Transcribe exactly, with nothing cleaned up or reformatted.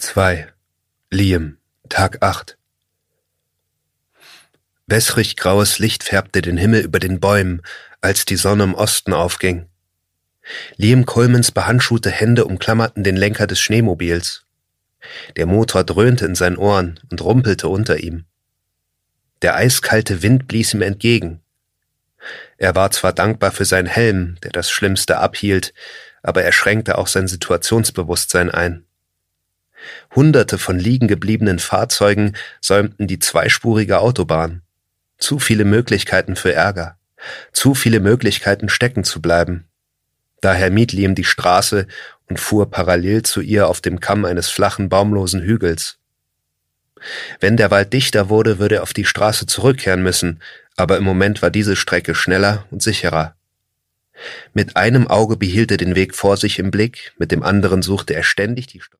zwei. Liam, Tag acht. Wässrig graues Licht färbte den Himmel über den Bäumen, als die Sonne im Osten aufging. Liam Colemans behandschuhte Hände umklammerten den Lenker des Schneemobils. Der Motor dröhnte in seinen Ohren und rumpelte unter ihm. Der eiskalte Wind blies ihm entgegen. Er war zwar dankbar für seinen Helm, der das Schlimmste abhielt, aber er schränkte auch sein Situationsbewusstsein ein. Hunderte von liegen gebliebenen Fahrzeugen säumten die zweispurige Autobahn. Zu viele Möglichkeiten für Ärger, zu viele Möglichkeiten stecken zu bleiben. Daher mied Liam die Straße und fuhr parallel zu ihr auf dem Kamm eines flachen, baumlosen Hügels. Wenn der Wald dichter wurde, würde er auf die Straße zurückkehren müssen, aber im Moment war diese Strecke schneller und sicherer. Mit einem Auge behielt er den Weg vor sich im Blick, mit dem anderen suchte er ständig die Straße.